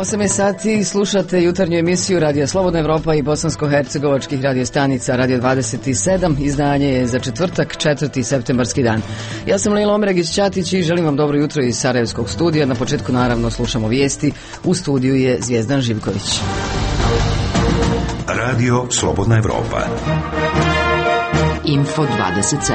8 je sati, slušate jutarnju emisiju Radija Slobodna Evropa i bosansko-hercegovačkih radiostanica Radio 27. Izdanje je za četvrtak, 4. septembarski dan. Ja sam Lila Omeragić-Ćatić i želim vam dobro jutro iz Sarajevskog studija. Na početku naravno slušamo vijesti. U studiju je Zvijezdan Živković. Radio Slobodna Evropa. Info 27.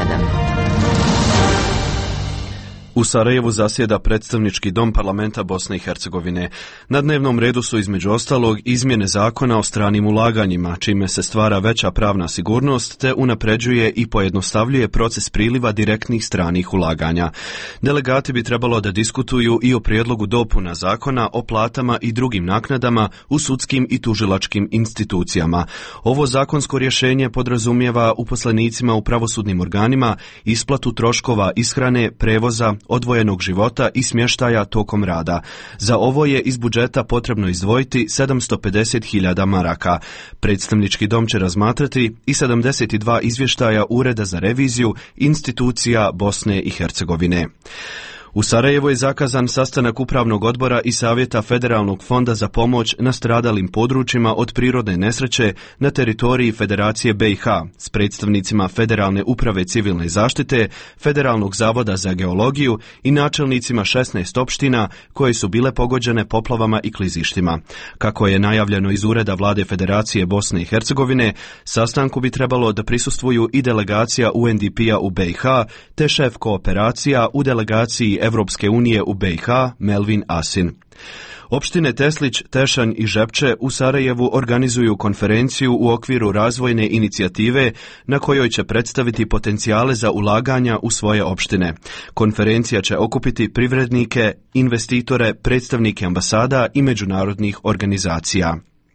U Sarajevu zasjeda predstavnički dom parlamenta Bosne i Hercegovine. Na dnevnom redu su između ostalog izmjene zakona o stranim ulaganjima, čime se stvara veća pravna sigurnost te unapređuje i pojednostavljuje proces priliva direktnih stranih ulaganja. Delegati bi trebalo da diskutuju i o prijedlogu dopuna zakona o platama i drugim naknadama u sudskim i tužilačkim institucijama. Ovo zakonsko rješenje podrazumijeva uposlenicima u pravosudnim organima isplatu troškova ishrane, prevoza, odvojenog života i smještaja tokom rada. Za ovo je iz budžeta potrebno izdvojiti 750.000 maraka. Predstavnički dom će razmatrati i 72 izvještaja Ureda za reviziju institucija Bosne i Hercegovine. U Sarajevu je zakazan sastanak Upravnog odbora i Savjeta Federalnog fonda za pomoć nastradalim područjima od prirodne nesreće na teritoriji Federacije BiH s predstavnicima Federalne uprave civilne zaštite, Federalnog zavoda za geologiju i načelnicima 16 opština koje su bile pogođene poplavama i klizištima. Kako je najavljeno iz Ureda Vlade Federacije Bosne i Hercegovine, sastanku bi trebalo da prisustvuju i delegacija UNDP-a u BiH te šef kooperacija u delegaciji Evropske unije u BiH, Melvin Asin. Opštine Teslić, Tešanj i Žepče u Sarajevu organizuju konferenciju u okviru razvojne inicijative na kojoj će predstaviti potencijale za ulaganja u svoje opštine. Konferencija će okupiti privrednike, investitore, predstavnike ambasada i međunarodnih organizacija.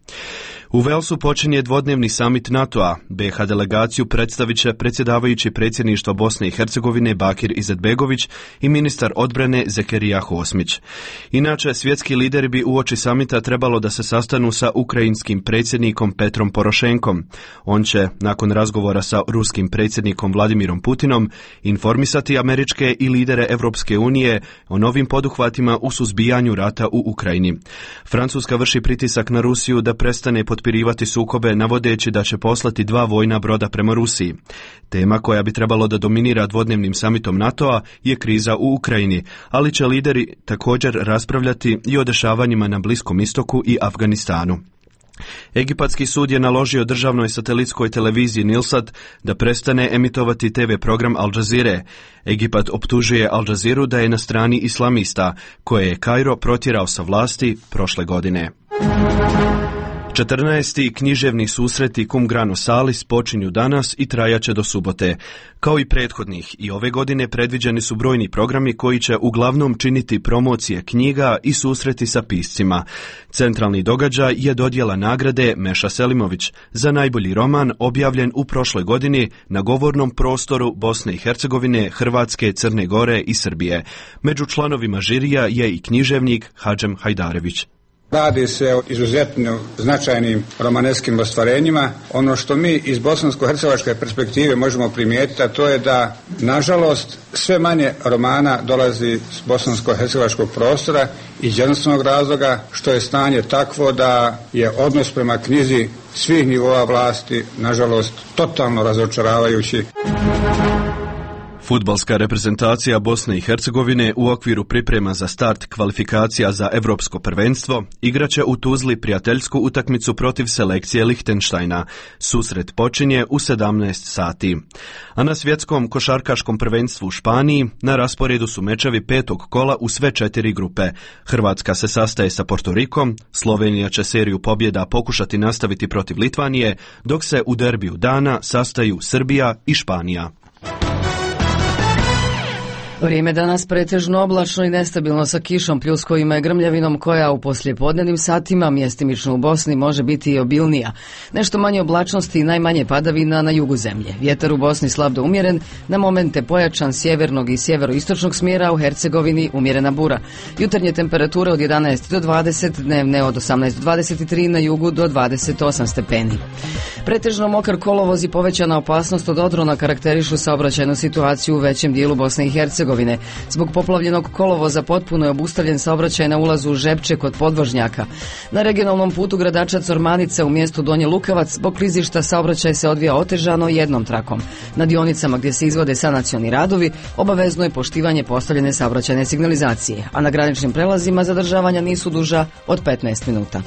U Velsu počinje dvodnevni samit NATO-a. BiH delegaciju predstavit će predsjedavajući predsjedništva Bosne i Hercegovine Bakir Izetbegović i ministar odbrane Zekerija Hosmić. Inače, svjetski lideri bi uoči samita trebalo da se sastanu sa ukrajinskim predsjednikom Petrom Porošenkom. On će, nakon razgovora sa ruskim predsjednikom Vladimirom Putinom, informisati američke i lidere Evropske unije o novim poduhvatima u suzbijanju rata u Ukrajini. Francuska vrši pritisak na Rusiju da prestane potpirivati sukobe navodeći da će poslati 2 vojna broda prema Rusiji. Tema koja bi trebalo da dominira dvodnevnim samitom NATO-a je kriza u Ukrajini, ali će lideri također raspravljati i o dešavanjima na Bliskom istoku i Afganistanu. Egipatski sud je naložio državnoj satelitskoj televiziji Nilsat da prestane emitovati TV program Al Jazeere. Egipat optužuje Al Jazeeru da je na strani islamista, koje je Kairo protjerao sa vlasti prošle godine. 14. književni susreti Cum Grano Salis počinju danas i trajaće do subote. Kao i prethodnih, i ove godine predviđeni su brojni programi koji će uglavnom činiti promocije knjiga i susreti sa piscima. Centralni događaj je dodjela nagrade Meša Selimović za najbolji roman objavljen u prošloj godini na govornom prostoru Bosne i Hercegovine, Hrvatske, Crne Gore i Srbije. Među članovima žirija je i književnik Hadžem Hajdarević. Radi se o izuzetno značajnim romaneskim ostvarenjima. Ono što mi iz bosansko-hercegovačke perspektive možemo primijetiti, a to je da, nažalost, sve manje romana dolazi s bosansko-hercegovačkog prostora iz jednostavnog razloga što je stanje takvo da je odnos prema knjizi svih nivoa vlasti, nažalost, totalno razočaravajući. Fudbalska reprezentacija Bosne i Hercegovine u okviru priprema za start kvalifikacija za Evropsko prvenstvo igraće u Tuzli prijateljsku utakmicu protiv selekcije Lihtenštajna. Susret počinje u 17 sati. A na svjetskom košarkaškom prvenstvu u Španiji na rasporedu su mečevi 5. kola u sve 4 grupe. Hrvatska se sastaje sa Portorikom, Slovenija će seriju pobjeda pokušati nastaviti protiv Litvanije, dok se u derbiju dana sastaju Srbija i Španija. Vrijeme danas pretežno oblačno i nestabilno sa kišom, pljuskovima i grmljavinom koja u poslijepodnevnim satima mjestimično u Bosni može biti i obilnija. Nešto manje oblačnosti i najmanje padavina na jugu zemlje. Vjetar u Bosni slab do umjeren, na momente pojačan sjevernog i sjeveroistočnog smjera, u Hercegovini umjerena bura. Jutarnje temperature od 11 do 20, dnevne od 18 do 23, na jugu do 28 stepeni. Pretežno mokar kolovoz i povećana opasnost od odrona karakterišu saobraćajnu situaciju u većem dijelu Bosne i Hercegovine. Hercegovine. Zbog poplavljenog kolovoza potpuno je obustavljen saobraćaj na ulazu u Žepče kod podvožnjaka. Na regionalnom putu Gradačac-Ormanica u mjestu Donji Lukavac zbog klizišta saobraćaj se odvija otežano jednom trakom. Na dionicama gdje se izvode sanacioni radovi obavezno je poštivanje postavljene saobraćajne signalizacije, a na graničnim prelazima zadržavanja nisu duža od 15 minuta.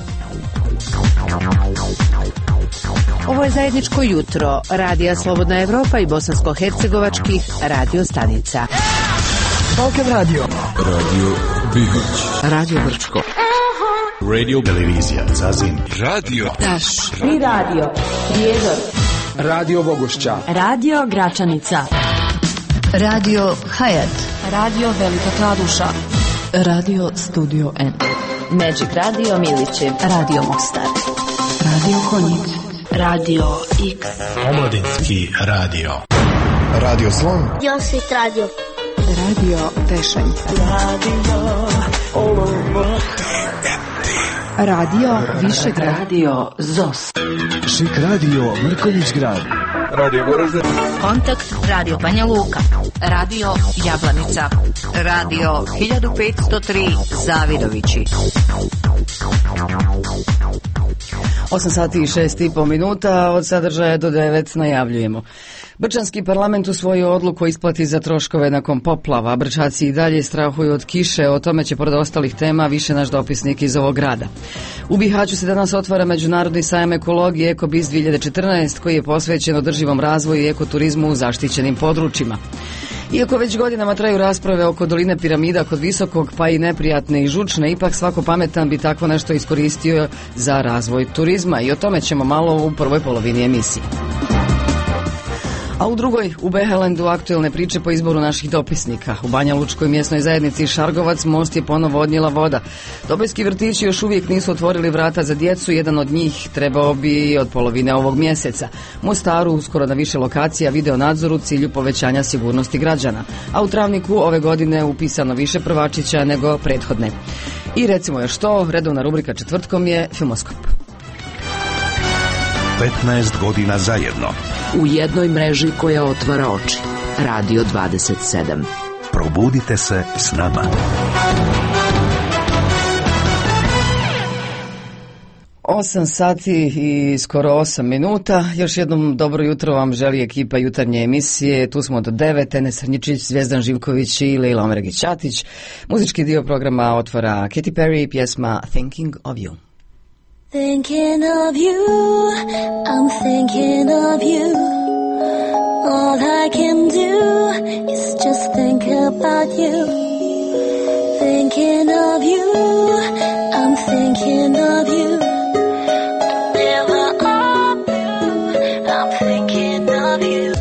Ovo je zajedničko jutro Radija Slobodna Evropa i bosansko-hercegovačkih radio stanica. Balkan Radio, Radio Bihać, Radio Brčko, Radio Televizija Zazin, Radio Taš, Tri Radio, Prijedor, Radio Bogošća, Radio Gračanica, Radio Hayat, Radio Velika Kladuša, Radio Studio N, Magic Radio Milići, Radio Mostar, Radio Konjic, Radio X, Omladinski radio, Radio Slon, Josit Radio, Radio Tešenca, Radio Višegrad, Radio ZOS, Šik Radio Mrkonjić Grad, Radio Goražde, Kontakt Radio Banja Luka, Radio Jablanica, Radio 1503 Zavidovići. 8 sati i 6,5 minuta, od sadržaja do 9 najavljujemo. Brčanski parlament usvojio odluku o isplati za troškove nakon poplava. Brčaci i dalje strahuju od kiše, o tome će pored ostalih tema više naš dopisnik iz ovog grada. U Bihaću se danas otvara Međunarodni sajam ekologije EkoBiz 2014 koji je posvećen održivom razvoju i ekoturizmu u zaštićenim područjima. Iako već godinama traju rasprave oko doline piramida kod Visokog, pa i neprijatne i žučne, ipak svako pametan bi takvo nešto iskoristio za razvoj turizma i o tome ćemo malo u prvoj polovini emisije. A u drugoj, u Behelendu aktuelne priče po izboru naših dopisnika. U Banja Lučkoj mjesnoj zajednici Šargovac most je ponovo odnijela voda. Dobojski vrtići još uvijek nisu otvorili vrata za djecu, jedan od njih trebao bi od polovine ovog mjeseca. U Mostaru uskoro na više lokacija video nadzor u cilju povećanja sigurnosti građana. A u Travniku ove godine upisano više prvačića nego prethodne. I recimo još to, redovna rubrika četvrtkom je Filmoskop. 15 godina zajedno. u jednoj mreži koja otvara oči. Radio 27. Probudite se s nama. Osam sati i skoro 8 minuta. Još jednom dobro jutro vam želi ekipa jutarnje emisije. Tu smo do 9. Enes Hrnjičić, Zvjezdan Živković i Lejla Omeragić-Ćatić. Muzički dio programa otvara Katy Perry, pjesma Thinking of You. Thinking of you, I'm thinking of you. All I can do is just think about you. Thinking of you, I'm thinking of you. Never of you, I'm thinking of you.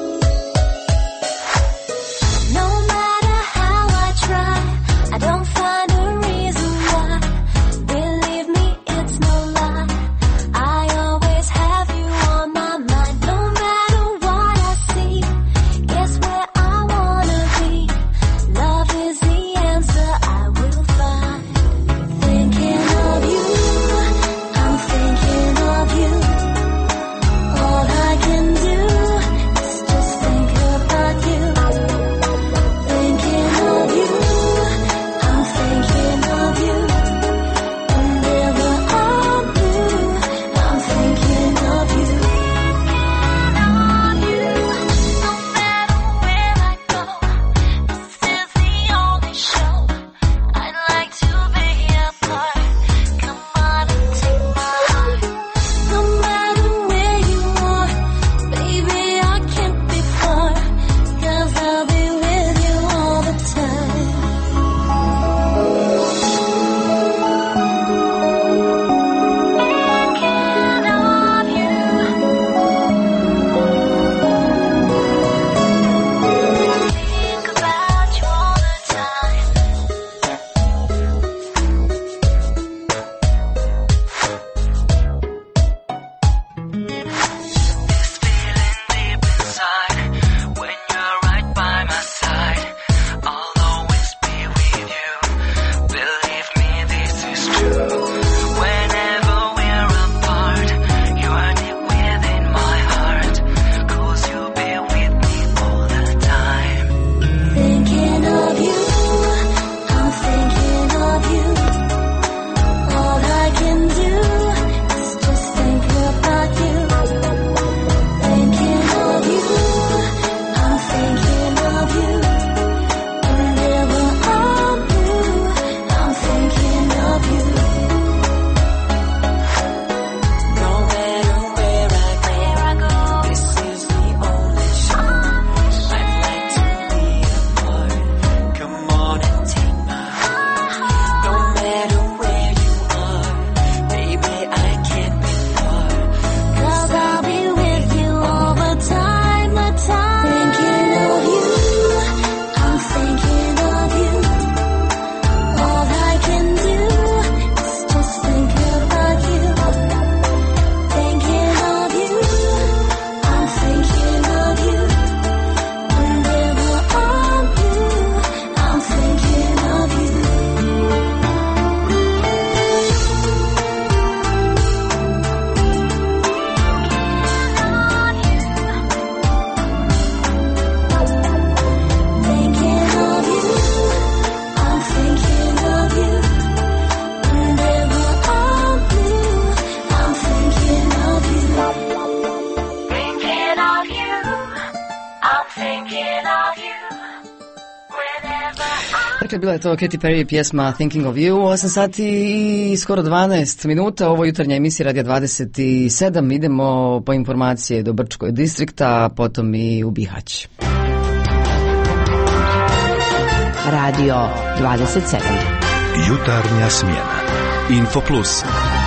No matter how I try, I don't find a reason why. Believe me, it's no lie. I always have you on my mind. No matter what I see, guess where I wanna be. Love Dakle, bila je to Katy Perry pjesma Thinking of You, 8 sati i skoro 12 minuta, ovo jutarnja emisija Radija 27, idemo po informacije do Brčkog distrikta, potom i u Bihać. Radio 27. Jutarnja smjena. Info Plus.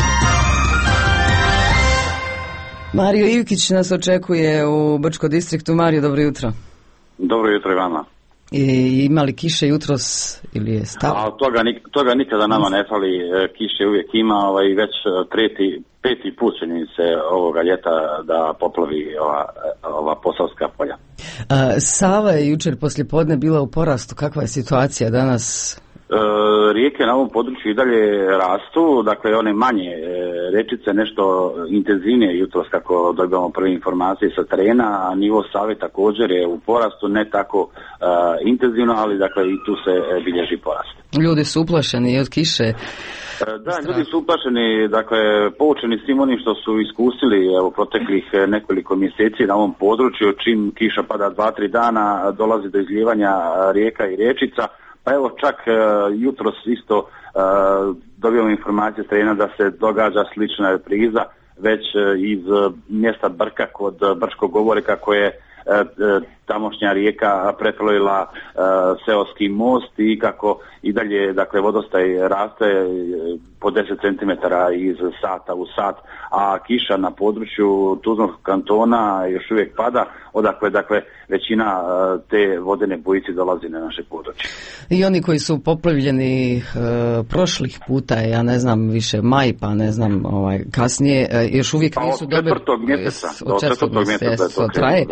Mario Ivkić nas očekuje u Brčkom distriktu. Mario, dobro jutro. Dobro jutro i vama. I ima li kiše jutros ili je stalo? A toga nikada nama ne fali, kiše uvijek ima, već peti put će mi se ovoga ljeta da poplavi ova posavska polja. Sava je jučer poslijepodne bila u porastu, kakva je situacija danas? Rijeke na ovom području i dalje rastu, dakle one manje rečice nešto intenzivnije jutros kako dobivamo prve informacije sa terena, a nivo Save također je u porastu, ne tako intenzivno, ali dakle i tu se bilježi porast. Ljudi su uplašeni od kiše. Da, ljudi su uplašeni, dakle poučeni svim onim što su iskusili proteklih nekoliko mjeseci na ovom području, čim kiša pada 2-3 dana dolazi do izlijevanja rijeka i riječica. Pa evo čak jutros isto dobijamo informacije s terena da se događa slična repriza već iz mjesta Brka kod Brčkog Govorika koje je tamošnja rijeka preplavila seoski most i kako i dalje dakle vodostaj raste po 10 cm iz sata u sat, a kiša na području Tuzlanskog kantona još uvijek pada, odakle dakle većina te vodene bujice dolazi na naše područje. I oni koji su poplavljeni prošlih puta, ja ne znam više maj, pa ne znam kasnije, još uvijek nisu dobili... Od 4. mjeseca to traje.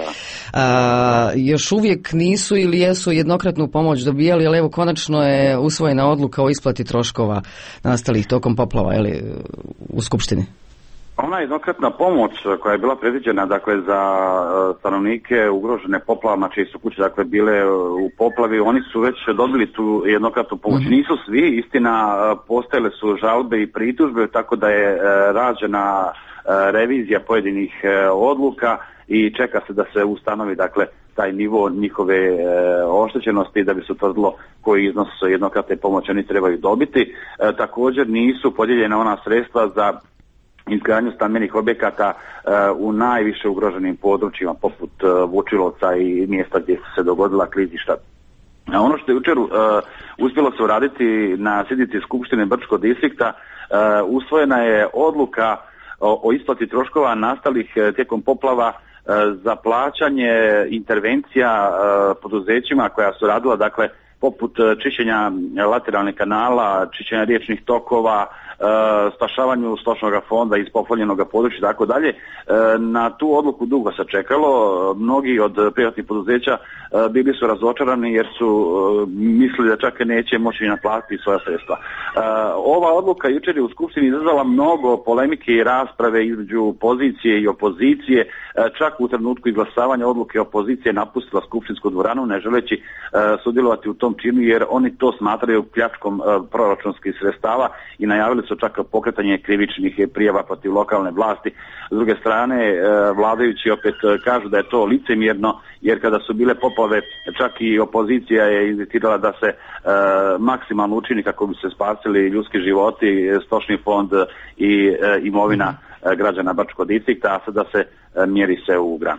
Još uvijek nisu ili jesu jednokratnu pomoć dobijali, ali evo konačno je usvojena odluka o isplati troškova nastalih tokom poplava u Skupštini. Ona jednokratna pomoć koja je bila predviđena dakle za stanovnike ugrožene poplavama čije su kuće dakle bile u poplavi, oni su već dobili tu jednokratnu pomoć. Nisu svi, istina, postojale su žalbe i pritužbe, tako da je rađena revizija pojedinih odluka i čeka se da se ustanovi dakle taj nivo njihove oštećenosti da bi se utvrdilo koji iznos jednokratne pomoći oni trebaju dobiti. Također nisu podijeljena ona sredstva za izgradnju stambenih objekata u najviše ugroženim područjima poput Vučilovca i mjesta gdje su se dogodila klizišta. Ono što je jučer uspjelo se uraditi na sjednici Skupštine Brčkog distrikta, usvojena je odluka o isplati troškova nastalih tijekom poplava za plaćanje intervencija poduzećima koja su radila dakle poput čišćenja lateralnih kanala, čišćenja riječnih tokova, spašavanju stočnog fonda iz poplavljenog područja i tako dalje. Na tu odluku dugo se čekalo, mnogi od privatnih poduzeća bili su razočarani jer su mislili da čak neće moći naplatiti svoja sredstva. Ova odluka jučer je u Skupštini izazvala mnogo polemike i rasprave između pozicije i opozicije, čak u trenutku izglasavanja odluke opozicije napustila skupštinsku dvoranu ne želeći sudjelovati u tom činu jer oni to smatraju pljačkom proračunskih sredstava i najavili su čak pokretanje krivičnih prijava protiv lokalne vlasti. S druge strane, vladajući opet kažu da je to licemjerno jer kada su bile poplave čak i opozicija je inzistirala da se maksimalno učini kako bi se spasili ljudski životi, stočni fond i imovina građana Brčkog distrikta, a sada se mjeri se u gram.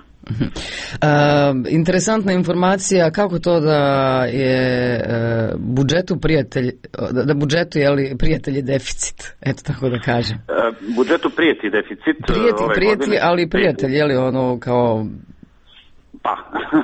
Interesantna informacija, kako to da je budžetu prijatelj je deficit, eto tako da kažem. Budžetu prijeti deficit. Prijeti, ali prijatelj je li ono kao... Pa,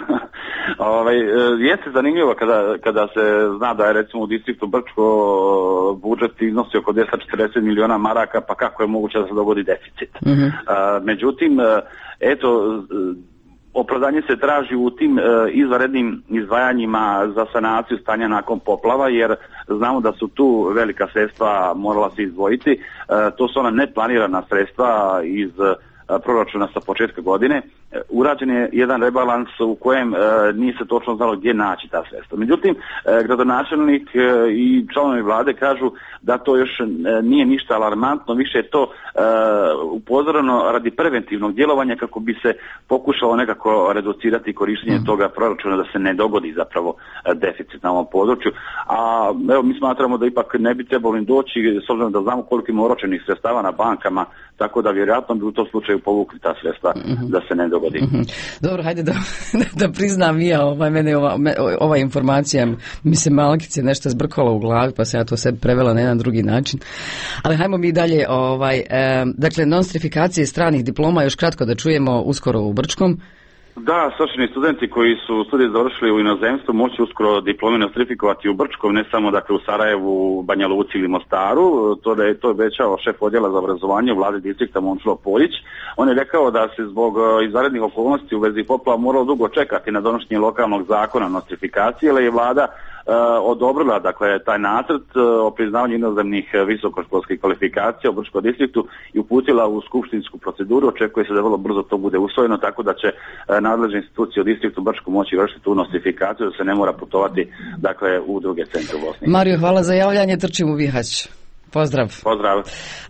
jeste zanimljivo kada se zna da je recimo u distriktu Brčko budžet iznosi oko 240 miliona maraka, pa kako je moguće da se dogodi deficit. Međutim, eto, opravdanje se traži u tim izvanrednim izdvajanjima za sanaciju stanja nakon poplava, jer znamo da su tu velika sredstva morala se izdvojiti. To su ona neplanirana sredstva iz proračuna sa početka godine urađen je jedan rebalans u kojem nije se točno znalo gdje naći ta sredstva. Međutim, gradonačelnik i članovi vlade kažu da to još nije ništa alarmantno, više je to upozoreno radi preventivnog djelovanja kako bi se pokušalo nekako reducirati korištenje toga proračuna da se ne dogodi zapravo deficit na ovom području. A evo, mi smatramo da ipak ne bi trebalo im doći, s obzirom da znamo koliko ima oročenih sredstava na bankama, tako da vjerojatno bi u tom slučaju povukli ta sredstva da se ne dogodi. Dobro, hajde da priznam ja, mene ova informacija mi se malkice nešto zbrkalo u glavi, pa se ja to sebi prevela na jedan drugi način. Ali hajmo mi dalje, dakle, nostrifikacije stranih diploma, još kratko da čujemo uskoro u Brčkom. Da, svršeni studenti koji su studije završili u inozemstvu moći uskoro diplomi nostrifikovati u Brčkom, ne samo dakle u Sarajevu, Banja Luci ili Mostaru. To je obećao šef odjela za obrazovanje u vladi distrikta Momčilo Poljić. On je rekao da se zbog izvanrednih okolnosti u vezi poplava moralo dugo čekati na donošenje lokalnog zakona o nostrifikaciji, ali je vlada odobrila dakle taj nacrt o priznavanju inozemnih visokoškolskih kvalifikacija u Brčkom distriktu i uputila u skupštinsku proceduru. Očekuje se da vrlo brzo to bude usvojeno, tako da će nadležne institucije u distriktu Brčkom moći vršiti tu nostrifikaciju, da se ne mora putovati dakle u druge centre u Bosni. Mario, hvala za javljanje, trčim u Bihać. Pozdrav. Pozdrav.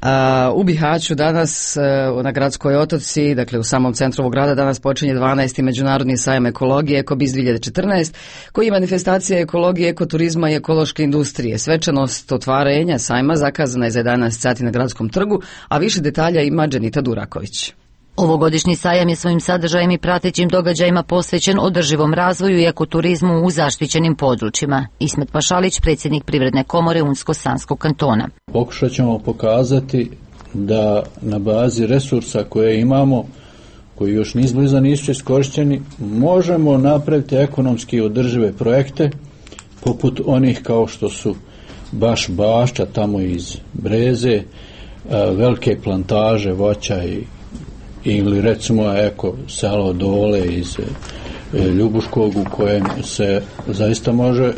U Bihaću danas na Gradskoj otoci, dakle u samom centru ovog grada, danas počinje 12. Međunarodni sajam ekologije EkoBiz 2014, koji je manifestacija ekologije, ekoturizma i ekološke industrije. Svečanost otvarenja sajma zakazana je za 11 sati na Gradskom trgu, a više detalja ima Dženita Duraković. Ovogodišnji sajam je svojim sadržajem i pratećim događajima posvećen održivom razvoju i ekoturizmu u zaštićenim područjima. Ismet Pašalić, predsjednik Privredne komore Unsko-Sanskog kantona. Pokušat ćemo pokazati da na bazi resursa koje imamo, koji još nisu iskorišteni, možemo napraviti ekonomski održive projekte, poput onih kao što su Bašča tamo iz Breze, velike plantaže voća ili recimo selo Dole iz Ljubuškog, u kojem se zaista može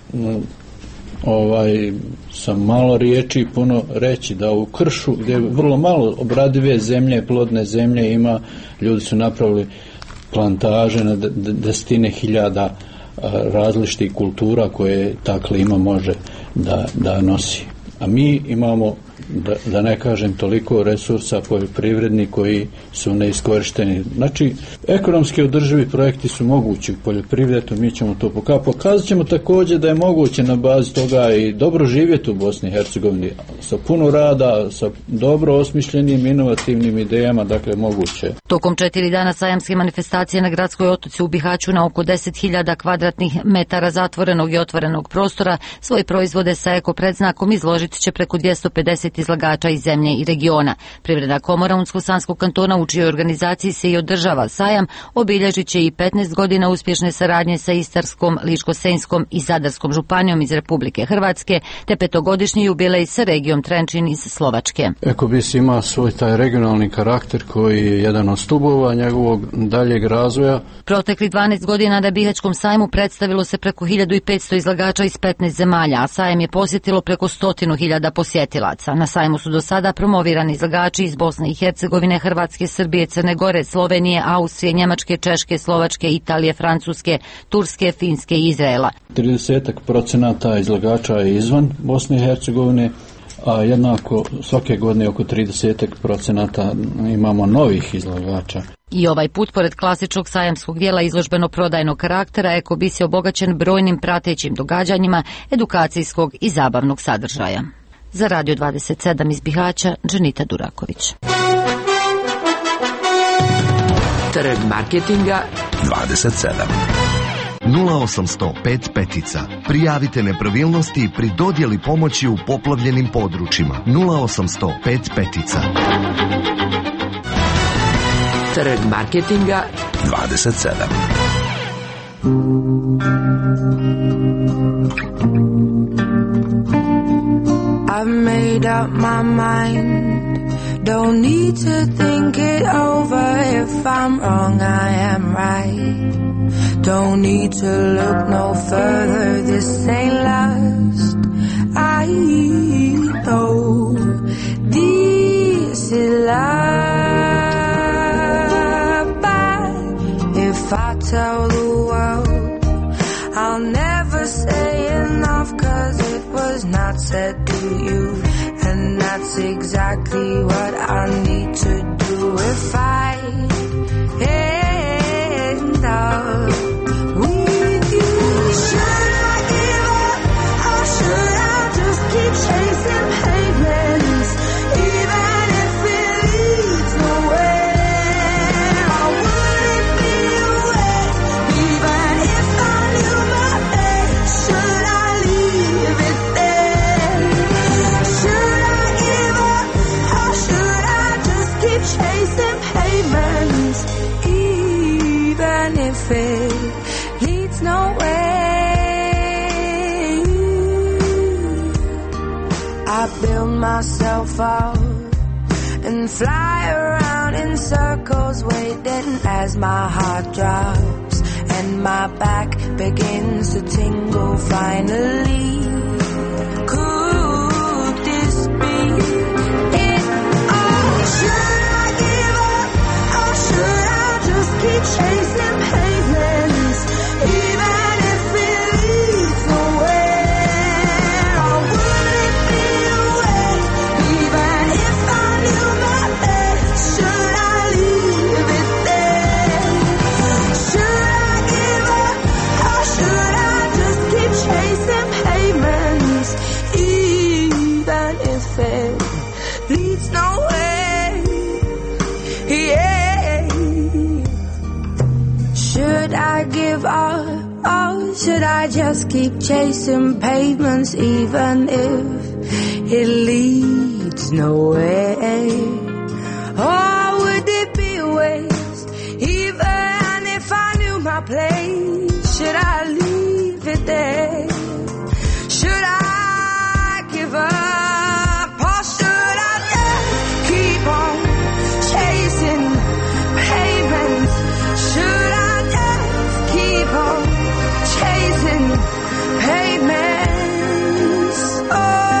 sa malo riječi puno reći da u kršu gdje je vrlo malo obradive zemlje, plodne zemlje ima, ljudi su napravili plantaže na desetine hiljada različitih kultura koje ta klima može da nosi. A mi imamo, da ne kažem, toliko resursa poljoprivredni koji su neiskorišteni. Znači, ekonomski održivi projekti su mogući u poljoprivredu, mi ćemo to pokazat ćemo također da je moguće na bazi toga i dobro živjeti u Bosni i Hercegovini, sa puno rada, sa dobro osmišljenim, inovativnim idejama, dakle moguće. Tokom 4 dana sajamske manifestacije na Gradskoj otoci u Bihaću na oko 10.000 kvadratnih metara zatvorenog i otvorenog prostora svoje proizvode sa eko predznakom izložiti će preko 250 izlagača iz zemlje i regiona. Privredna komora Unsko-Sanskog kantona, u čijoj organizaciji se i održava sajam, obilježit će i 15 godina uspješne saradnje sa Istarskom, Ličko-senjskom i Zadarskom županijom iz Republike Hrvatske, te 5-godišnji jubilej sa regijom Trenčin iz Slovačke. EkoBiz ima svoj taj regionalni karakter koji je jedan od stubova njegovog daljeg razvoja. Protekli 12 godina na Bihaćkom sajmu predstavilo se preko 1500 izlagača iz 15 zemalja, a sajam je posjetilo preko 100.000 posjetilaca. Na sajmu su do sada promovirani izlagači iz Bosne i Hercegovine, Hrvatske, Srbije, Crne Gore, Slovenije, Austrije, Njemačke, Češke, Slovačke, Italije, Francuske, Turske, Finske i Izraela. 30% izlagača je izvan Bosne i Hercegovine, a jednako svake godine oko 30% imamo novih izlagača. I ovaj put, pored klasičnog sajamskog dijela izložbeno-prodajnog karaktera, EkoBiz je obogaćen brojnim pratećim događanjima, edukacijskog i zabavnog sadržaja. Za Radio 27 iz Bihaća, Dženita Duraković. Trg marketinga 27. 0805 petica. Prijavite nepravilnosti pri dodjeli pomoći u poplavljenim područjima. 0805 petica. Trg marketinga 27. I've made up my mind, don't need to think it over. If I'm wrong, I am right. Don't need to look no further, this ain't last. I know this is love, but that's exactly what I need to do if I end up with you. Should I give up or should I just keep chasing pavements, even if it leads nowhere? I wouldn't be away, even if I knew my fate. Should I leave it there? Should I give up or should I just keep chasing pavements, even if it leads nowhere? I build myself up and fly around in circles, waiting as my heart drops and my back begins to tingle finally. Could this be it all? Should I give up or should I just keep chasing pavements, even if it leads nowhere? I wouldn't be away, even if I knew my fate. Should I leave it there? Should I give up or should I just keep chasing pavements, even if it leads nowhere? Yeah. Should I give up or should I just keep chasing pavements, even if it leads nowhere? Or would it be a waste, even if I knew my place? Should I leave it there? Should I give up or should I just keep on chasing pavements? Should I just keep on chasing pavements? Oh,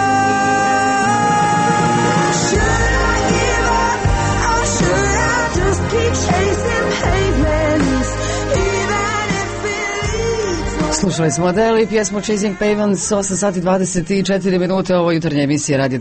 should I give up or should I just keep chasing pavements, even if it leads nowhere? Slušali smo Adele i pjesmu Chasing Pavements, 8 sati 24 minute, ovo jutarnje emisije Radio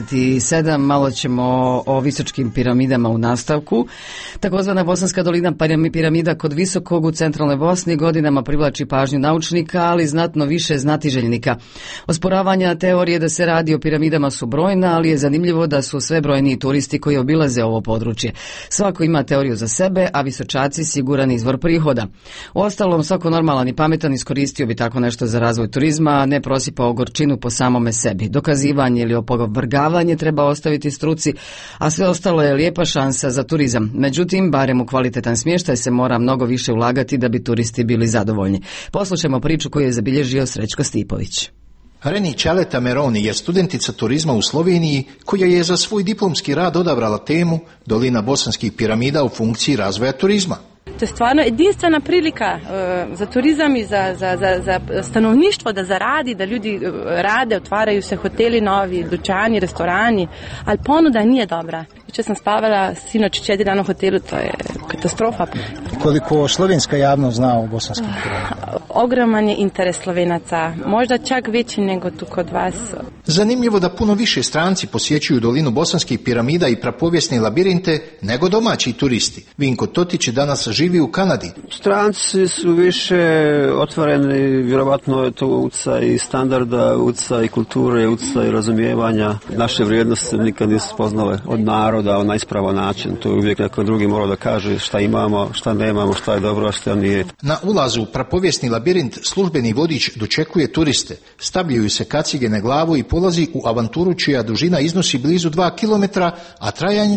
27, malo ćemo o visočkim piramidama u nastavku. Takozvana Bosanska dolina piramida kod Visokog u centralnoj Bosni godinama privlači pažnju naučnika, ali znatno više znatiželjnika. Osporavanja teorije da se radi o piramidama su brojna, ali je zanimljivo da su sve brojniji turisti koji obilaze ovo područje. Svako ima teoriju za sebe, a Visočaci siguran izvor prihoda. Uostalom, svako normalan i pametan iskoristio bi tako nešto za razvoj turizma, a ne prosipao gorčinu po samome sebi. Dokazivanje ili opovrgavanje treba ostaviti struci, a sve ostalo je lijepa šansa za turizam. Međutim, barem u kvalitetan smještaj se mora mnogo više ulagati da bi turisti bili zadovoljni. Poslušajmo priču koju je zabilježio Srećko Stipović. Reni Čaleta Meroni je studentica turizma u Sloveniji koja je za svoj diplomski rad odabrala temu Dolina bosanskih piramida u funkciji razvoja turizma. To je stvarno jedinstvena prilika za turizam i za stanovništvo da zaradi, da ljudi rade, otvaraju se hoteli novi, dućani, restorani, ali ponuda nije dobra. Jučer sam spavala sinoć 4 dana u hotelu, to je katastrofa. Koliko slovenska javnost zna o bosanskim piramidama? Ogroman je interes Slovenaca, možda čak veći nego tu kod vas. Zanimljivo da puno više stranci posjećuju dolinu bosanskih piramida i prapovijesne labirinte nego domaći turisti. Vinko Totić danas živi u Kanadi. Stranci su više otvoreni, vjerovatno je to utjecaj i standarda, utjecaj i kulture, utjecaj i razumijevanja. Naše vrijednosti nikad nisu spoznale od naroda na ispravan način. To je uvijek neko drugi mora da kaže šta imamo, šta nemamo, šta je dobro, a šta nije. Na ulazu u prapovijesni labirint službeni vodič dočekuje turiste. Stavljaju se kacige na glavu i polazi u avanturu čija dužina iznosi blizu 2 km, a trajanje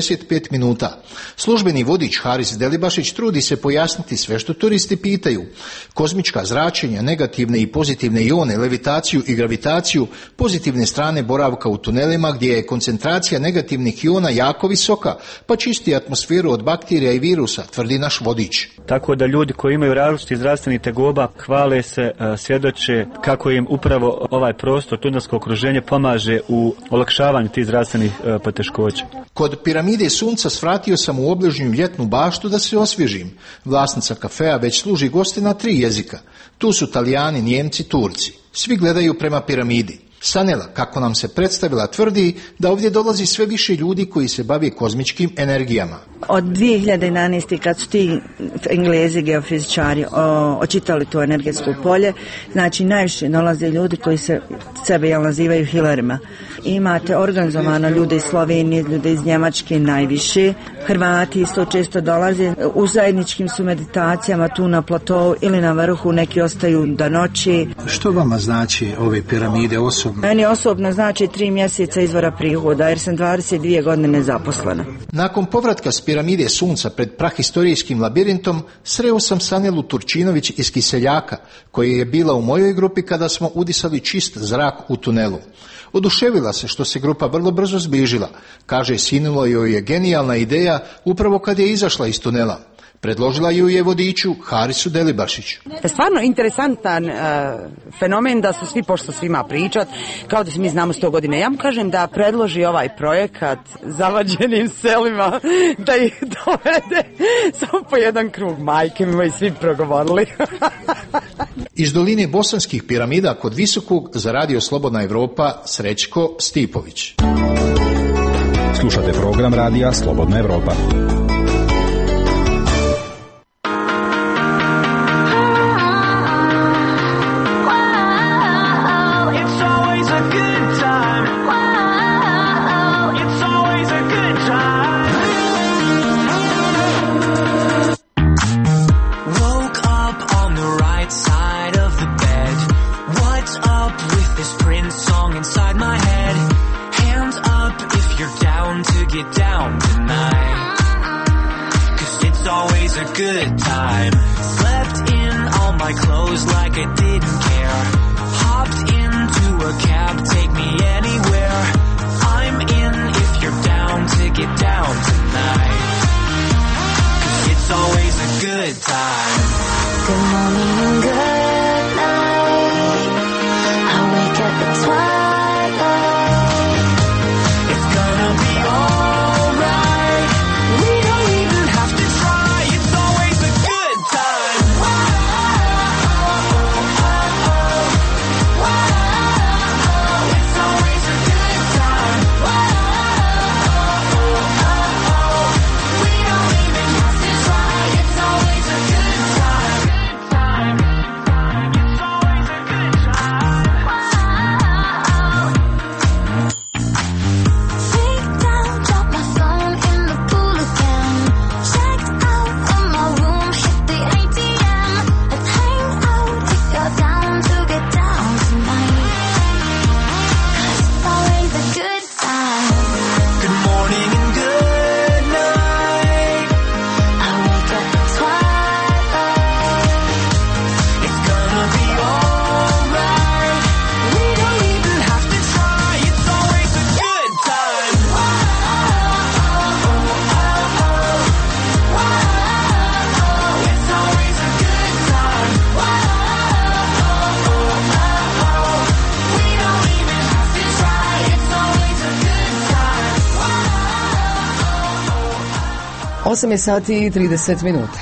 45 minuta. Službeni vodič Haris Delibašić trudi se pojasniti sve što turisti pitaju. Kozmička zračenja, negativne i pozitivne ione, levitaciju i gravitaciju, pozitivne strane boravka u tunelima gdje je koncentracija negativnih iona jako visoka, pa čisti atmosferu od bakterija i virusa, tvrdi naš vodič. Tako da ljudi koji imaju različiti zdravstveni tegoba hvale se, svjedoče kako im upravo ovaj prostor, tunelsko okruženje pomaže u olakšavanju tih zdravstvenih poteškoća. Kod piramide Sunca svratio sam u obližnju ljetnu baštu da se osvježim. Vlasnica kafea već služi goste na 3 jezika. Tu su Talijani, Njemci, Turci. Svi gledaju prema piramidi. Sanela, kako nam se predstavila, tvrdi da ovdje dolazi sve više ljudi koji se bave kozmičkim energijama. Od 2011. kad su ti Englezi geofizičari očitali to energetsko polje, znači najviše dolaze ljudi koji se sebe nazivaju healerima. Imate organizovano ljude iz Slovenije, ljude iz Njemačke najviše. Hrvati isto često dolaze. U zajedničkim su meditacijama tu na platovu ili na vrhu, neki ostaju do noći. Što vama znači ove piramide osobno? Meni osobno znači 3 mjeseca izvora prihoda jer sam 22 godine nezaposlena. Nakon povratka s piramide Sunca pred prahistorijskim labirintom sreo sam Sanelu Turčinović iz Kiseljaka, koja je bila u mojoj grupi kada smo udisali čist zrak u tunelu. Oduševila se što se grupa vrlo brzo zbližila. Kaže, sinulo joj je genijalna ideja upravo kad je izašla iz tunela. Predložila ju je vodiču Harisu Delibašiću. Stvarno interesantan fenomen da su svi, pošto svima pričat, kao da se mi znamo 100 godina. Ja mu kažem da predloži ovaj projekat zavađenim selima, da ih dovede samo po jedan krug, majke mi moji svi progovorili. Iz doline Bosanskih piramida kod Visokog za Radio Slobodna Evropa Srećko Stipović. Slušate program Radija Slobodna Evropa. Good time. Slept in all my clothes like I didn't care. Hopped into a cab, take me anywhere. I'm in if you're down to get down tonight. 'Cause it's always a good time. Good morning and good night. I wake up at twilight. It's gonna be alright. We don't even have to try. It's always a good time. It's always a good time. We don't even have to try. It's always a good time. It's always a good Sit down, drop my phone in the pool again. Checked out of my room, hit the ATM. Let's hang out if you're down to get down tonight. 'Cause it's always a good time. Good morning and good night. I wake up at twilight. It's gonna be alright. We don't even have to try. It's always a good time. It's always a good time. We don't even have to try. It's always a good time. 8 je sati i 30 minuta.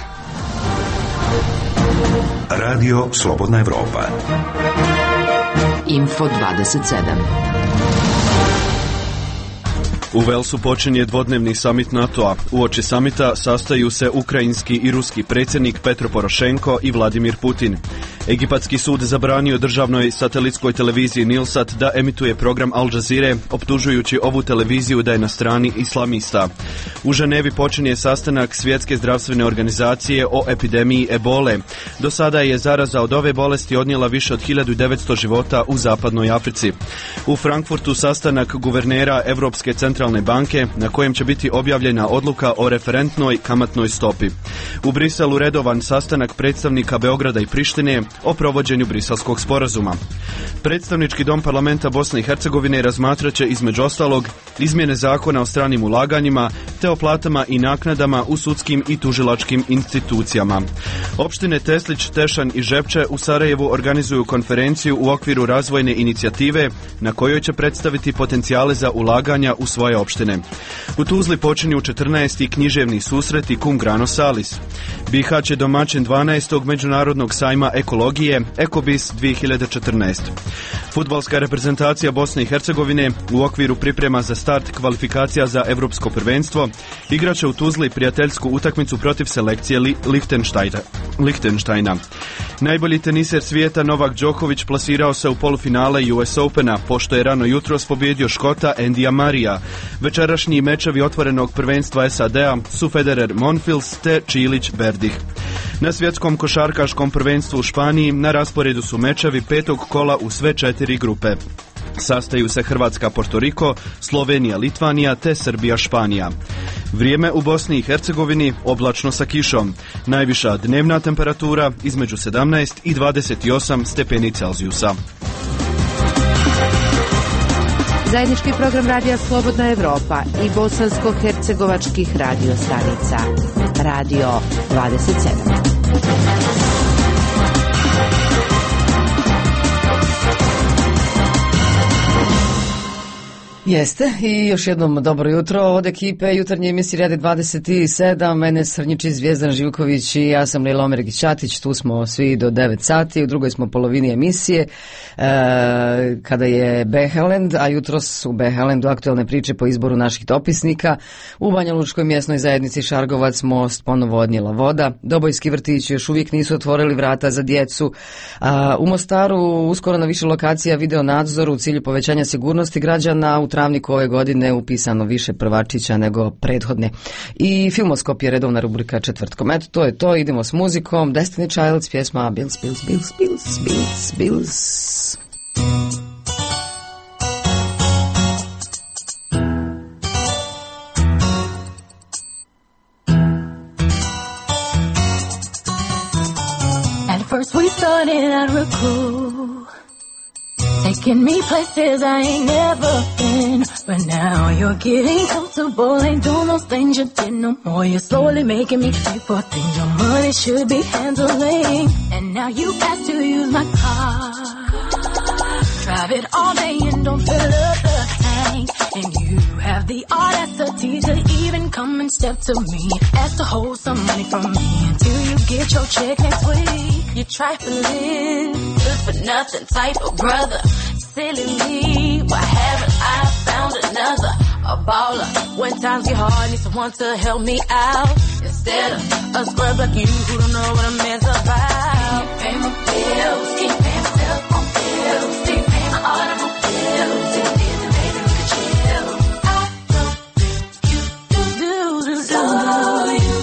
Radio Slobodna Evropa. Info 27. U Velsu počinje dvodnevni samit NATO-a. Uoči samita sastaju se ukrajinski i ruski predsjednik Petro Porošenko i Vladimir Putin. Egipatski sud zabranio državnoj satelitskoj televiziji Nilsat da emituje program Al Jazeere, optužujući ovu televiziju da je na strani islamista. U Ženevi počinje sastanak Svjetske zdravstvene organizacije o epidemiji ebole. Do sada je zaraza od ove bolesti odnijela više od 1900 života u zapadnoj Africi. U Frankfurtu sastanak guvernera Europske centralne banke na kojem će biti objavljena odluka o referentnoj kamatnoj stopi. U Briselu redovan sastanak predstavnika Beograda i Prištine o provođenju Briselskog sporazuma. Predstavnički dom parlamenta Bosne i Hercegovine razmatrat će između ostalog izmjene zakona o stranim ulaganjima te o platama i naknadama u sudskim i tužilačkim institucijama. Opštine Teslić, Tešan i Žepče u Sarajevu organizuju konferenciju u okviru razvojne inicijative na kojoj će predstaviti potencijale za ulaganja u svoje opštine. U Tuzli počinju 14. književni susret i Cum Grano Salis. Bihać je domaćin 12. međunarodnog sajma ekologije ekologije Ekobis 2014. Fudbalska reprezentacija Bosne i Hercegovine u okviru priprema za start kvalifikacija za Evropsko prvenstvo igraće u Tuzli prijateljsku utakmicu protiv selekcije Lichtensteina. Najbolji teniser svijeta Novak Đoković plasirao se u polufinale US Opena, pošto je rano jutros pobjedio Škota Andyja Murraya. Večerašnji mečevi otvorenog prvenstva SAD-a su Federer Monfils te Čilić Berdih. Na svjetskom košarkaškom prvenstvu u Španiji na rasporedu su mečevi 5. kola u sve 4 grupe. Sastaju se Hrvatska Porto Riko, Slovenija Litvanija te Srbija Španija. Vrijeme u Bosni i Hercegovini oblačno sa kišom. Najviša dnevna temperatura između 17 i 28 stepeni Celzijusa. Zajednički program Radija Slobodna Evropa i bosansko-hercegovačkih radio stanica. Radio 27. Jeste, i još jednom dobro jutro od ekipe jutarnje emisije Radi 27, mene Srnjiči, Zvijezdan Živković i ja sam Lila Omerić-Ćatić, tu smo svi do 9 sati, u drugoj smo polovini emisije, kada je Behelend, a jutros u Behelendu aktualne priče po izboru naših dopisnika. U Banja Lučkoj mjesnoj zajednici Šargovac most ponovo odnijela voda, Dobojski vrtići još uvijek nisu otvorili vrata za djecu, u Mostaru uskoro na više lokacija video nadzor u cilju povećanja sigurnosti građana. U Travniku ove godine upisano više prvačića nego prethodne. I Filmoskop je redovna rubrika četvrtkom. Eto, to je to, idemo s muzikom. Destiny Child, pjesma Bills, Bills, Bills, Bills, Bills, Bills. At first we started out real cool, taking me places I ain't never been. But now you're getting comfortable, ain't doing those things you did no more. You're slowly making me pay for things your money should be handling. And now you ask to use my car, drive it all day and don't fill up the tank. And you have the audacity to even come and step to me, ask to hold some money from me until you get your check next week. You're trifling, good for nothing type of brother. Silly me, why haven't I found another? A baller, when times get hard, need someone to help me out. Instead of a scrub like you who don't know what a man's about. Can't pay my bills, can't pay my telephone bills, can't pay my automobiles, and isn't making me chill. I don't think you do, so you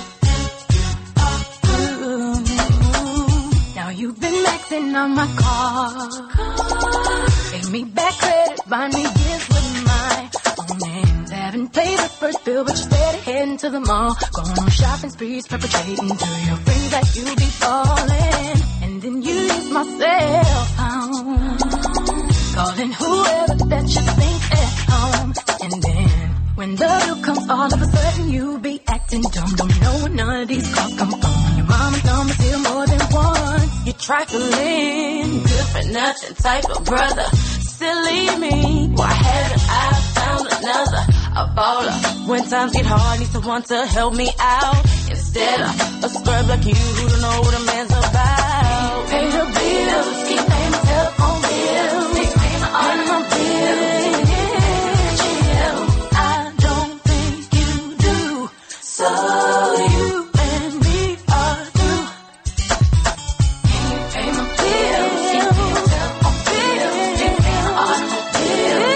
now you've been maxing on my car, gave me back credit, buying me gifts with my own names. Haven't paid the first bill, but you're steady heading to the mall, going on shopping sprees, perpetrating to your friends that you be falling. And then you use my cell phone, calling whoever that you think at home. And then when the bill comes, all of a sudden you be acting dumb. Don't know where none of these calls come from. Your mama's number's here more than once. You're trifling, good for nothing type of brother. Silly me, why haven't I found another? A baller, when times get hard, need someone to help me out. Instead of a scrub like you who don't know what a man's about. Pay the bills, keep paying my telephone bills, keep paying my automobiles. Chill, I don't think you do, so you and me are through. Can you pay my bills, keep paying my telephone bills, keep paying my automobiles.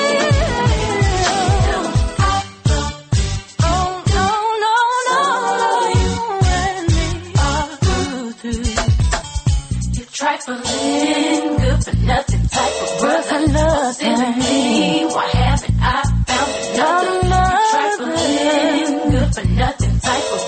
Trifling, good for nothing type of brother. Silly me, why haven't I found another? Trifling, good for nothing type of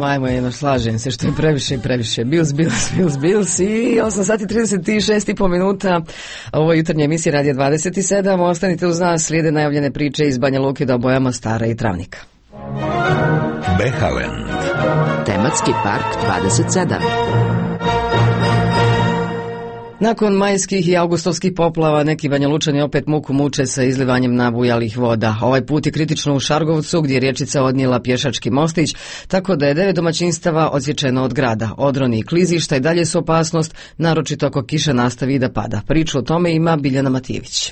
ajmo jedno, slažem se što je previše. Bills i 8 sati 36,5 minuta. Ovo je jutarnja emisija Radija 27. Ostanite uz nas, slijede najavljene priče iz Banja Luke do Bojama, Stara i Travnika. Behaland. Tematski park 27. Nakon majskih i augustovskih poplava, neki Banjalučani opet muku muče sa izlivanjem nabujalih voda. Ovaj put je kritično u Šargovcu, gdje je rječica odnijela pješački mostić, tako da je 9 domaćinstava odsječeno od grada. Odroni i klizišta i dalje su opasnost, naročito ako kiša nastavi da pada. Priču o tome ima Biljana Matijević.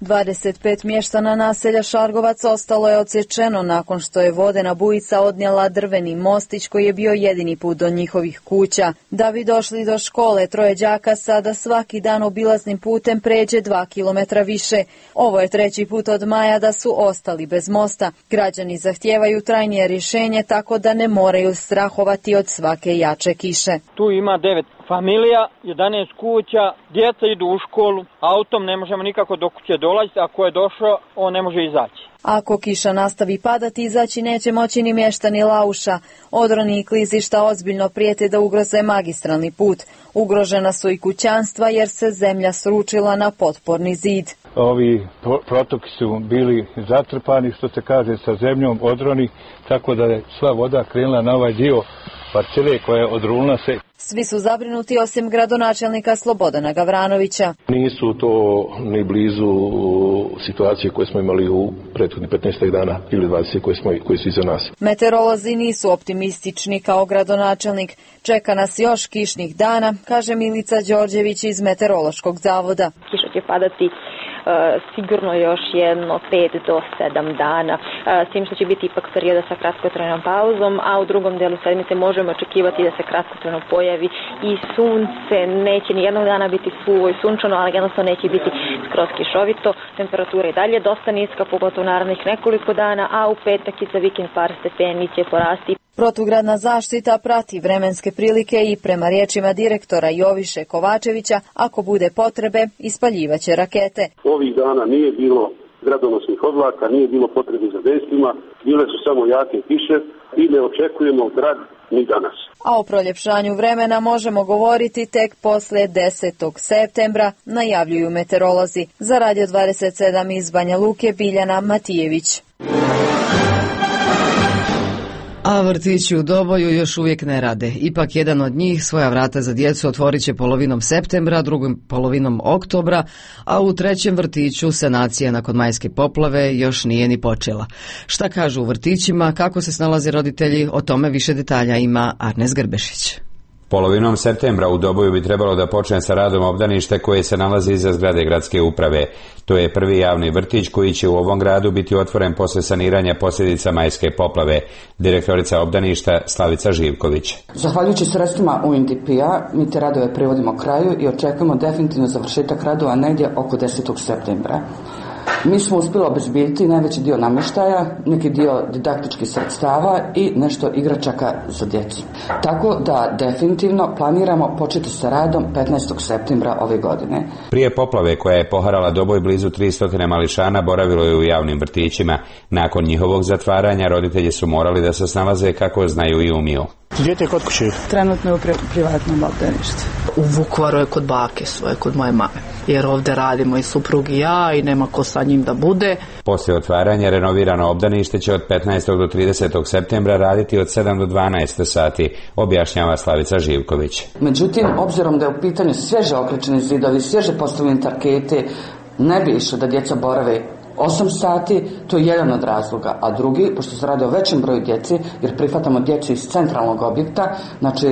25 mještana naselja Šargovac ostalo je odsječeno nakon što je vodena bujica odnijela drveni mostić koji je bio jedini put do njihovih kuća. Da bi došli do škole, 3 đaka sada svaki dan obilaznim putem pređe 2 kilometra više. Ovo je 3. put od maja da su ostali bez mosta. Građani zahtijevaju trajnije rješenje tako da ne moraju strahovati od svake jače kiše. Tu ima 9 familija, 11 kuća, djeca idu u školu, autom ne možemo nikako do kuće dolaziti, ako je došao, on ne može izaći. Ako kiša nastavi padati, izaći neće moći ni mještani Lauša. Odroni i klizišta ozbiljno prijete da ugroze magistralni put. Ugrožena su i kućanstva jer se zemlja sručila na potporni zid. Ovi protoki su bili zatrpani, što se kaže, sa zemljom, odroni, tako da je sva voda krenula na ovaj dio parcele koja je odrulila se. Svi su zabrinuti osim gradonačelnika Slobodana Gavranovića. Nisu to ni blizu situacije koje smo imali u prethodnih 15 dana ili 20 koje su iza nas. Meteorolozi nisu optimistični kao gradonačelnik. Čeka nas još kišnih dana, kaže Milica Đorđević iz Meteorološkog zavoda. Kiša će padati sigurno još jedno 5 do 7 dana, s tim što će biti ipak perioda sa kratkotrajnom pauzom, a u drugom delu sedmice možemo očekivati da se kratkotrajno pojavi i sunce. Neće ni jednog dana biti suvo i sunčano, ali jednostavno neće biti skroz kišovito. Temperatura je dalje dosta niska, pogotovo narednih nekoliko dana, a u petak i za vikend par stepeni će porasti. Protugradna zaštita prati vremenske prilike i prema riječima direktora Joviše Kovačevića, ako bude potrebe, ispaljivaće rakete. Ovih dana nije bilo gradonosnih oblaka, nije bilo potrebe za dejstvima, bile su samo jake kiše i ne očekujemo grad ni danas. A o proljepšanju vremena možemo govoriti tek poslije 10. septembra, najavljuju meteorolozi. Za Radio 27 iz Banja Luke, Biljana Matijević. A vrtići u Doboju još uvijek ne rade. Ipak jedan od njih svoja vrata za djecu otvorit će polovinom septembra, drugom polovinom oktobra, a u trećem vrtiću sanacija nakon majske poplave još nije ni počela. Šta kažu u vrtićima, kako se snalaze roditelji, o tome više detalja ima Arnes Grbešić. Polovinom septembra u Doboju bi trebalo da počne sa radom obdanište koje se nalazi iza zgrade gradske uprave. To je prvi javni vrtić koji će u ovom gradu biti otvoren posle saniranja posljedica majske poplave. Direktorica obdaništa Slavica Živković. Zahvaljujući sredstvima UNDP-a mi te radove privodimo kraju i očekujemo definitivno završetak radova negdje oko 10. septembra. Mi smo uspjeli obezbijediti najveći dio namještaja, neki dio didaktičkih sredstava i nešto igračaka za djecu. Tako da definitivno planiramo početi sa radom 15. septembra ove godine. Prije poplave koja je poharala Doboj blizu 300 mališana boravilo je u javnim vrtićima. Nakon njihovog zatvaranja roditelji su morali da se snalaze kako znaju i umiju. Dijete kod kuće? Trenutno je u privatnom obdaništu. U Vukovaru je kod bake svoje, kod moje mame. Jer ovdje radimo i suprug i ja i nema ko sa njim da bude. Poslije otvaranja renovirano obdanište će od 15. do 30. septembra raditi od 7 do 12 sati, objašnjava Slavica Živković. Međutim, obzirom da je u pitanju svježe okrečeni zidovi, svježe postavljene tarkete, ne bi išlo da djeca borave 8 sati, to je jedan od razloga, a drugi, pošto se radi o većem broju djeci, jer prihvatamo djecu iz centralnog objekta, znači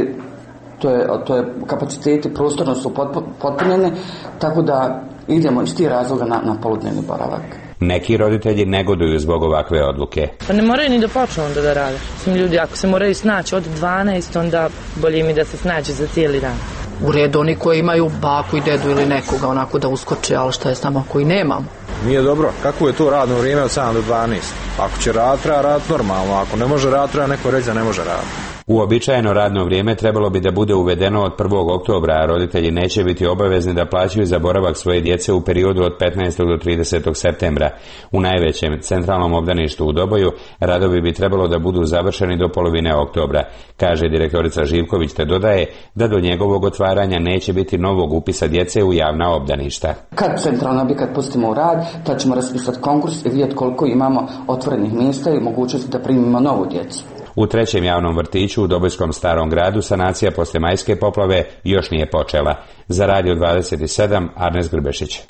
to je kapaciteti prostorno su potpunjeni, tako da idemo iz tih razloga na poludnevni boravak. Neki roditelji negoduju zbog ovakve odluke. Pa ne moraju ni da počnu onda da rade. Ljudi, ako se moraju snaći od 12, onda bolje mi da se snađe za cijeli dan. U redu oni koji imaju baku i dedu ili nekoga onako da uskoče, ali šta je s nama koji nemamo? Nije dobro. Kako je to radno vrijeme od 7 do 12? Ako će raditi, treba raditi normalno. Ako ne može raditi, treba neko reći da ne može raditi. Uobičajeno radno vrijeme trebalo bi da bude uvedeno od 1. oktobra, a roditelji neće biti obavezni da plaćaju za boravak svoje djece u periodu od 15. do 30. septembra. U najvećem centralnom obdaništu u Doboju radovi bi trebalo da budu završeni do polovine oktobra, kaže direktorica Živković, te dodaje da do njegovog otvaranja neće biti novog upisa djece u javna obdaništa. Kad centralni objekat pustimo u rad, tad ćemo raspisati konkurs i vidjeti koliko imamo otvorenih mjesta i mogućnosti da primimo novu djecu. U trećem javnom vrtiću u Dobojskom Starom gradu sanacija posle majske poplave još nije počela. Za Radio 27, Arnes Grbešić.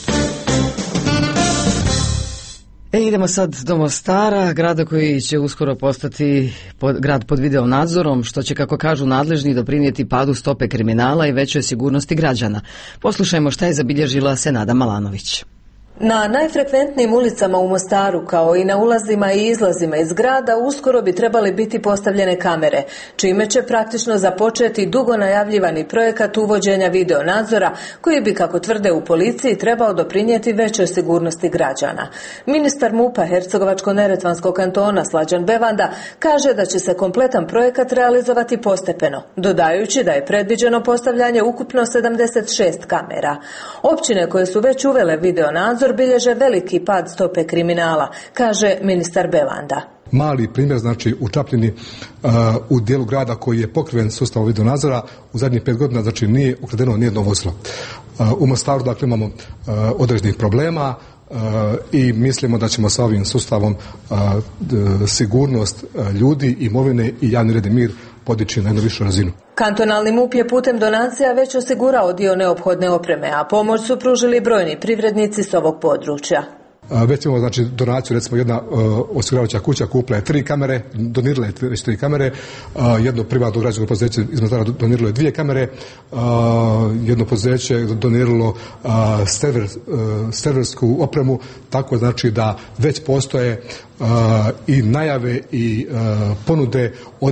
Idemo sad do Mostara, grada koji će uskoro postati grad pod video nadzorom, što će, kako kažu nadležni, doprinijeti padu stope kriminala i većoj sigurnosti građana. Poslušajmo šta je zabilježila Senada Malanović. Na najfrekventnijim ulicama u Mostaru, kao i na ulazima i izlazima iz grada, uskoro bi trebali biti postavljene kamere, čime će praktično započeti dugo najavljivani projekat uvođenja videonadzora, koji bi, kako tvrde u policiji, trebao doprinijeti većoj sigurnosti građana. Ministar MUP-a Hercegovačko-neretvanskog kantona Slađan Bevanda kaže da će se kompletan projekat realizovati postepeno, dodajući da je predviđeno postavljanje ukupno 76 kamera. Općine koje su već uvele videonadzor bilježe veliki pad stope kriminala, kaže ministar Bevanda. Mali primjer, znači u Čapljini, u dijelu grada koji je pokriven sustavom videonadzora, u zadnjih 5 godina znači nije ukradeno nijedno vozilo. U Mostaru dakle imamo određenih problema i mislimo da ćemo sa ovim sustavom sigurnost ljudi, imovine i javni red i mir podići na jednu višu razinu. Kantonalni MUP je putem donacija već osigurao dio neophodne opreme, a pomoć su pružili brojni privrednici s ovog područja. Već imamo znači donaciju, recimo jedna osiguravajuća kuća kupila je 3 kamere, donirala je već 3 kamere, jedno privatno građansko poduzeće iz Mostara doniralo je 2 kamere, jedno poduzeće doniralo serversku opremu, tako znači da već postoje i najave i ponude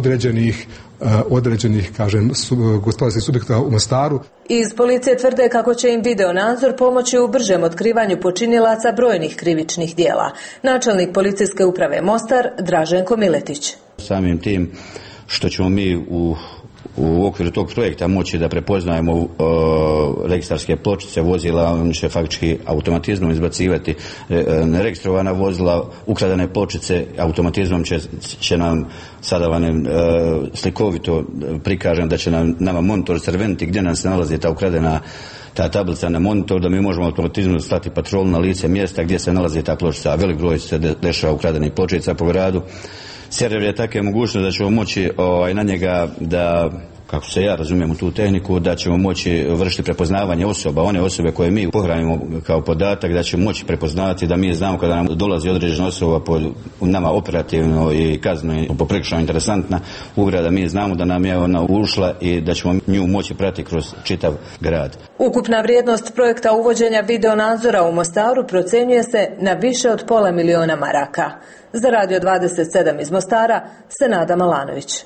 određenih, kažem, gospodarskih subjekta u Mostaru. Iz policije tvrde kako će im videonadzor pomoći u bržem otkrivanju počinilaca brojnih krivičnih dijela. Načelnik policijske uprave Mostar, Draženko Miletić. Samim tim što ćemo mi u okviru tog projekta moći da prepoznajemo registarske pločice vozila, on će faktički automatizmom izbacivati neregistrovana vozila, ukradene pločice, automatizmom će nam sada vam slikovito prikažem da će nama monitor crveniti gdje nam se nalazi ta ukradena ta tablica na monitor, da mi možemo automatizmom stati patrolu na lice mjesta gdje se nalazi ta pločica. Velik broj se dešava ukradenih pločica po gradu. Server je takve mogućnosti da ćemo moći na njega da, kako se ja razumijem u tu tehniku, da ćemo moći vršiti prepoznavanje osoba, one osobe koje mi pohranimo kao podatak, da ćemo moći prepoznavati, da mi znamo kada nam dolazi određena osoba po nama operativno i kazneno poprilično interesantna uvreda, mi znamo da nam je ona ušla i da ćemo nju moći pratiti kroz čitav grad. Ukupna vrijednost projekta uvođenja videonadzora u Mostaru procjenjuje se na više od $500.000 maraka. Za Radio 27 iz Mostara, Senada Malanović.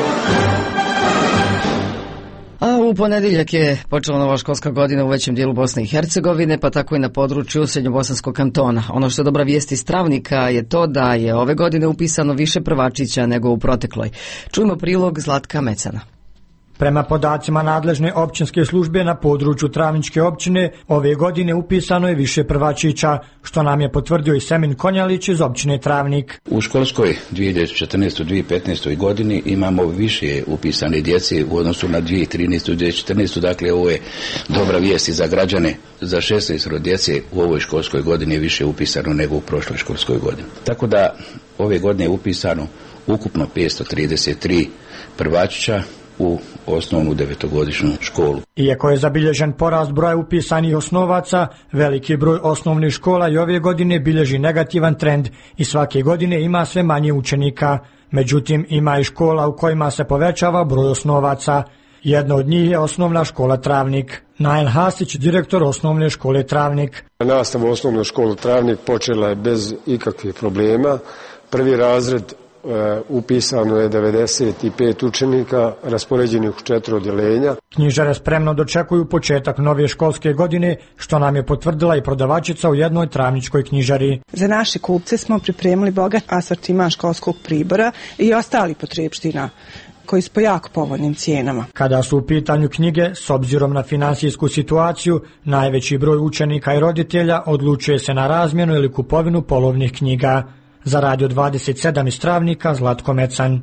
A u ponedjeljak je počela nova školska godina u većem dijelu Bosne i Hercegovine, pa tako i na području Srednjobosanskog kantona. Ono što je dobra vijest iz Travnika je to da je ove godine upisano više prvačića nego u protekloj. Čujmo prilog Zlatka Mecana. Prema podacima nadležne općinske službe na području Travničke općine, ove godine upisano je više prvačića, što nam je potvrdio i Semin Konjalić iz općine Travnik. U školskoj 2014-2015. godini imamo više upisane djece u odnosu na 2013-2014. Dakle, ovo je dobra vijest i za građane. Za 16 djece u ovoj školskoj godini je više upisano nego u prošloj školskoj godini. Tako da ove godine je upisano ukupno 533 prvačića u osnovnu 9-godišnju školu. Iako je zabilježen porast broja upisanih osnovaca, veliki broj osnovnih škola i ove godine bilježi negativan trend i svake godine ima sve manje učenika. Međutim, ima i škola u kojima se povećava broj osnovaca. Jedna od njih je osnovna škola Travnik. Najan Hasić, direktor osnovne škole Travnik. Nastava u osnovnoj školi Travnik počela je bez ikakvih problema. Prvi razred upisano je 95 učenika raspoređenih u 4 odjeljenja. Knjižare spremno dočekuju početak nove školske godine, što nam je potvrdila i prodavačica u jednoj travničkoj knjižari. Za naše kupce smo pripremili bogat asortiman školskog pribora i ostali potrepština. koji su po jako povoljnim cijenama. Kada su u pitanju knjige, s obzirom na finansijsku situaciju, najveći broj učenika i roditelja odlučuje se na razmjenu ili kupovinu polovnih knjiga. Za Radio 27 iz Travnika, Zlatko Mecan.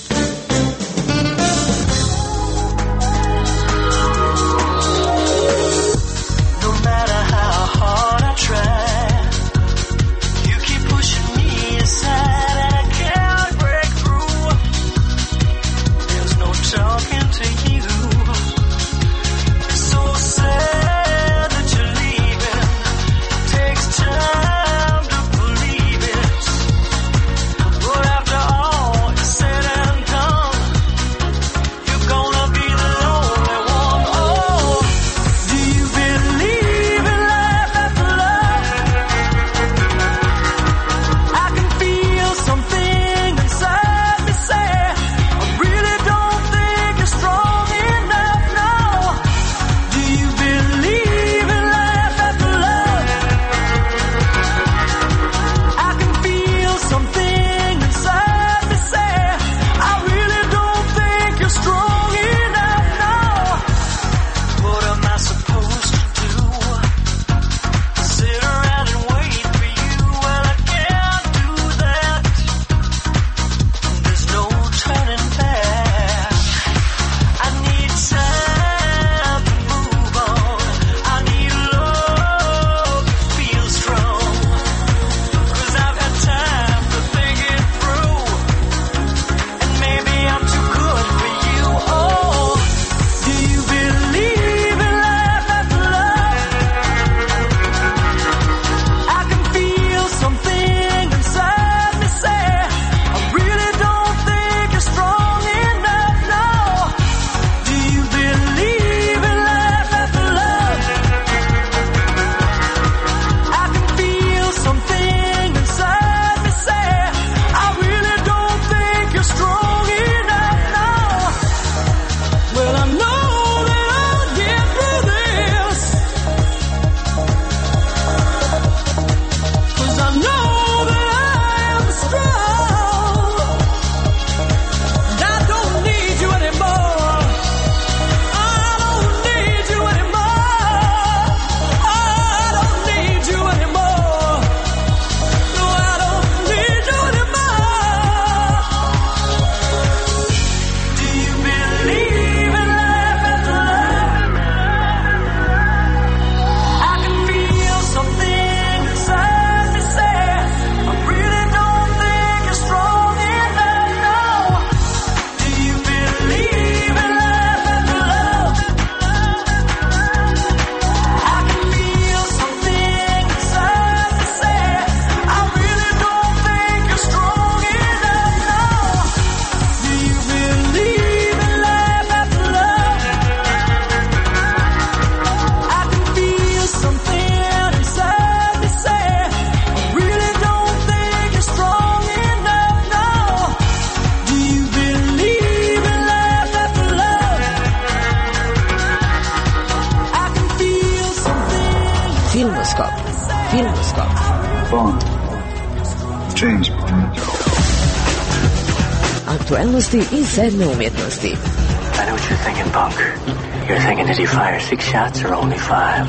Aktualnosti i sedme umjetnosti. I know what you're thinking, punk. You're thinking, did he fire 6 shots or only 5?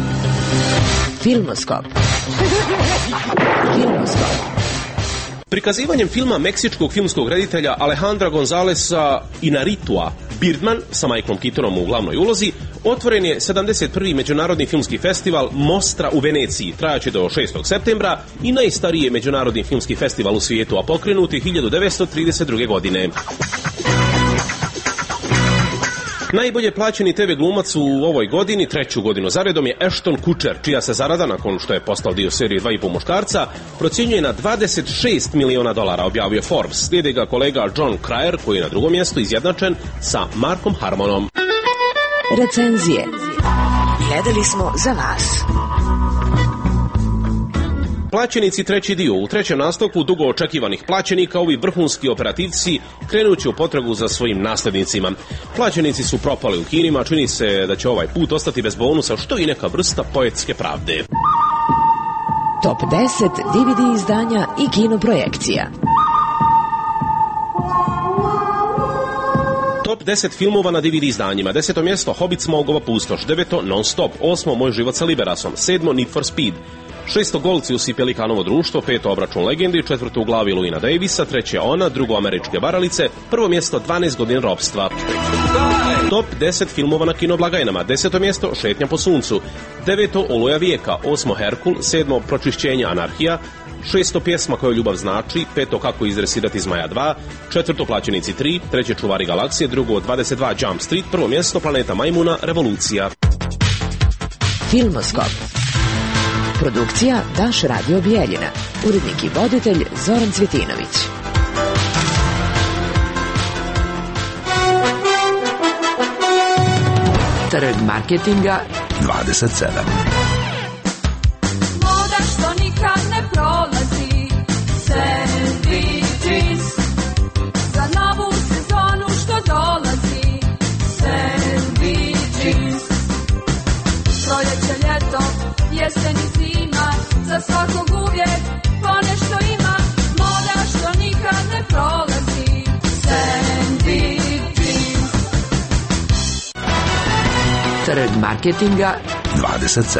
Filmoskop. Filmoskop. Prikazivanjem filma meksičkog filmskog reditelja Alejandra Gonzalesa Inarritua Birdman sa Michaelom Keatonom u glavnoj ulozi otvoren je 71. Međunarodni filmski festival Mostra u Veneciji, trajaće do 6. septembra i najstariji je međunarodni filmski festival u svijetu, a pokrenut je 1932. godine. Najbolje plaćeni TV glumac u ovoj godini, 3. godinu zaredom, je Ashton Kutcher, čija se zarada, nakon što je postao dio serije 2,5 muškarca, procjenjuje na $26 miliona, objavio Forbes. Slijede ga kolega John Cryer, koji je na drugom mjestu izjednačen sa Markom Harmonom. Recenzije. Gledali smo za vas. Plaćenici, treći dio. U trećem nastavku dugo očekivanih plaćenika, ovi vrhunski operativci krenući u potragu za svojim naslednicima. Plaćenici su propali u kinima, čini se da će ovaj put ostati bez bonusa, što i neka vrsta poetske pravde. Top 10 DVD izdanja i kino projekcija. Top 10 filmova na DVD izdanjima. 10. mjesto Hobbit Smaugova pustoš. 9. Non-stop. 8. Moj život sa Liberasom. 7. Need for Speed. 6. Golcius i Pelikanovo društvo. 5. Obračun legendi. 4. U glavi Luina Davisa. 3. Ona. 2. Američke varalice. 1. mjesto 12 godina ropstva. Top 10 filmova na kinoblagajnama. 10. mjesto Šetnja po suncu. 9. Oluja vijeka. 8. Herkul. 7. Pročišćenje anarhija. 6. Pjesma koju ljubav znači. 5. Kako izresirati Zmaja 2. 4. Plaćenici 3. 3. Čuvari galaksije. 2. 22 Jump Street. 1. mjesto Planeta majmuna Revolucija. Filmoskop. Produkcija Daš Radio Bijeljina. Urednik i voditelj Zoran Cvjetinović. Trg marketinga 27. Moda što nikad ne prolazi, sandwiches. Za novu sezonu što dolazi, sandwiches. Proljeće, ljeto, jesen i zima, za svakog uvijek ponešto ima. Moda što nikad ne prolazi, sandwiches. Trg marketinga 27.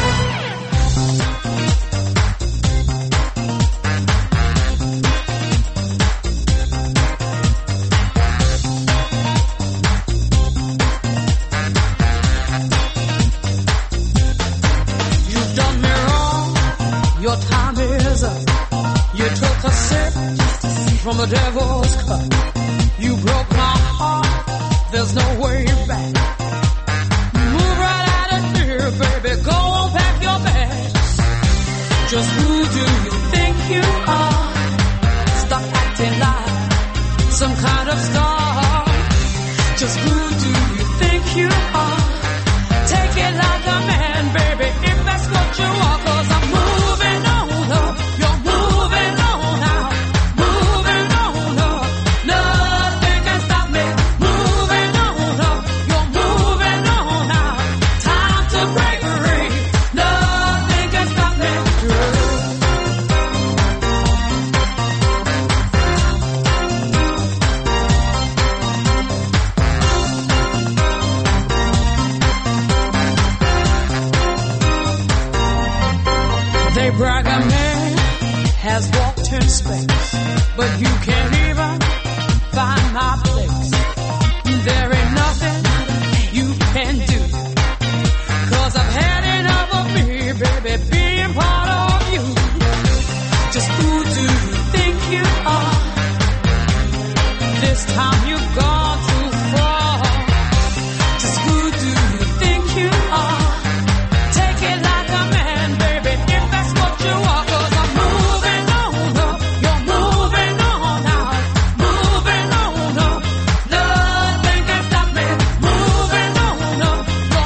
Your time is up. You took a sip from the devil's cup. You broke my heart. There's no way back. Move right out of here, baby. Go on, pack your bags. Just who do you think you are? Stop acting like some kind of star. Just who do you think you are? Take it like a man, baby, if that's what you are. 'Cause I'm moving on up. You're moving on out. Moving on up. Nothing can stop me. Moving on up. You're moving on out. Time to break free. Nothing can stop me. They brag a man has walked in space, but you can't even find my place. There ain't nothing you can do, 'cause I've had enough of me, baby, being part of you. Just who do you think you are? This time you've gone too far. Just who do you think you are? Take it like a man, baby, if that's what you are. 'Cause I'm moving on up. You're moving on out. Moving on up. Nothing can stop me. Moving on up.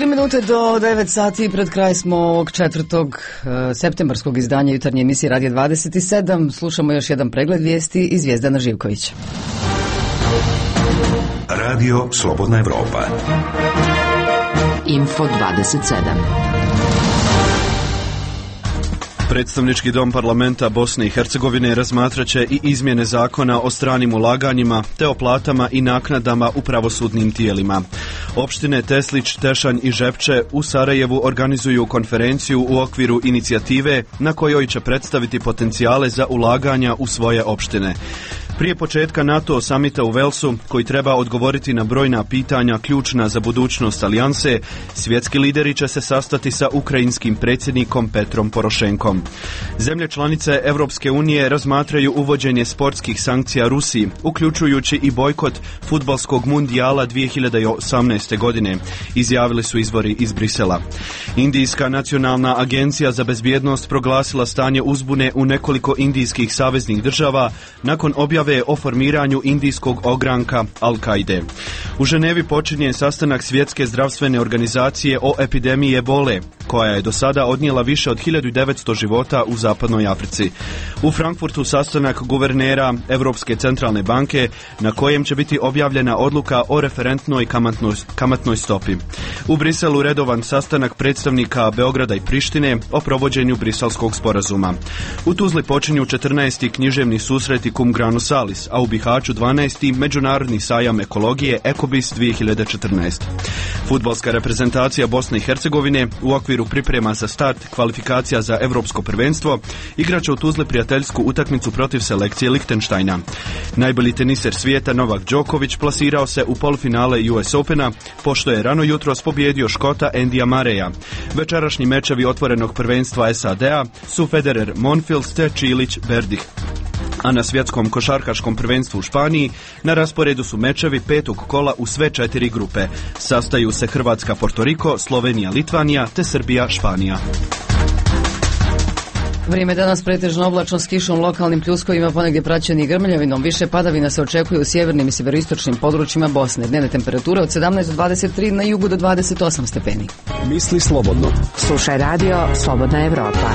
3 minute do 9 sati, pred kraj smo ovog 4. septembarskog izdanja jutarnje emisije Radio 27. Slušamo još jedan pregled vijesti iz Zvijezdana Živkovića. Radio Slobodna Evropa. Info 27. Predstavnički dom parlamenta Bosne i Hercegovine razmatraće i izmjene zakona o stranim ulaganjima te o platama i naknadama u pravosudnim tijelima. Opštine Teslić, Tešanj i Žepče u Sarajevu organizuju konferenciju u okviru inicijative na kojoj će predstaviti potencijale za ulaganja u svoje opštine. Prije početka NATO samita u Velsu, koji treba odgovoriti na brojna pitanja ključna za budućnost alijanse, svjetski lideri će se sastati sa ukrajinskim predsjednikom Petrom Porošenkom. Zemlje članice Europske unije razmatraju uvođenje sportskih sankcija Rusiji, uključujući i bojkot fudbalskog mundijala 2018. godine, izjavili su izvori iz Brisela. Indijska nacionalna agencija za bezbjednost proglasila stanje uzbune u nekoliko indijskih saveznih država nakon objave o formiranju indijskog ogranka Al-Kaide. U Ženevi počinje sastanak Svjetske zdravstvene organizacije o epidemiji ebole, koja je do sada odnijela više od 1900 života u zapadnoj Africi. U Frankfurtu sastanak guvernera Europske centralne banke, na kojem će biti objavljena odluka o referentnoj kamatnoj stopi. U Briselu redovan sastanak predstavnika Beograda i Prištine o provođenju Briselskog sporazuma. U Tuzli počinju 14. književni susreti Cum Grano Salis, a u Bihaću 12. međunarodni sajam ekologije Ekobis 2014. Fudbalska reprezentacija Bosne i Hercegovine u okviru priprema za start kvalifikacija za Europsko prvenstvo igraće u Tuzli prijateljsku utakmicu protiv selekcije Lihtenštajna. Najbolji teniser svijeta Novak Đoković plasirao se u polufinale US Opena, pošto je rano jutros pobjedio Škota Andyja Murraya. Večerašnji mečevi otvorenog prvenstva SAD-a su Federer Monfils te Čilić Berdih. A na svjetskom košarkaškom prvenstvu u Španiji na rasporedu su mečevi 5. kola u sve 4 grupe. Sastaju se Hrvatska, Portoriko, Slovenija, Litvanija te Srbija, Španija. Vrijeme danas pretežno oblačno s kišom, lokalnim pljuskovima, ponegdje praćeni grmljavinom. Više padavina se očekuje u sjevernim i sjeveroistočnim područjima Bosne. Dnevne temperature od 17 do 23, na jugu do 28 stepeni. Misli slobodno. Slušaj radio Slobodna Evropa.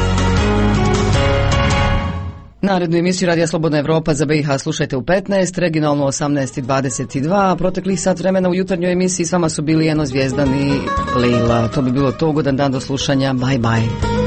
Narednu emisiju Radija Slobodna Evropa za BiH slušajte u 15, regionalno 18:22, a proteklih sat vremena u jutarnjoj emisiji s vama su bili Eno, Zvijezdan i Leila. To bi bilo to, ugodan dan do slušanja, bye bye.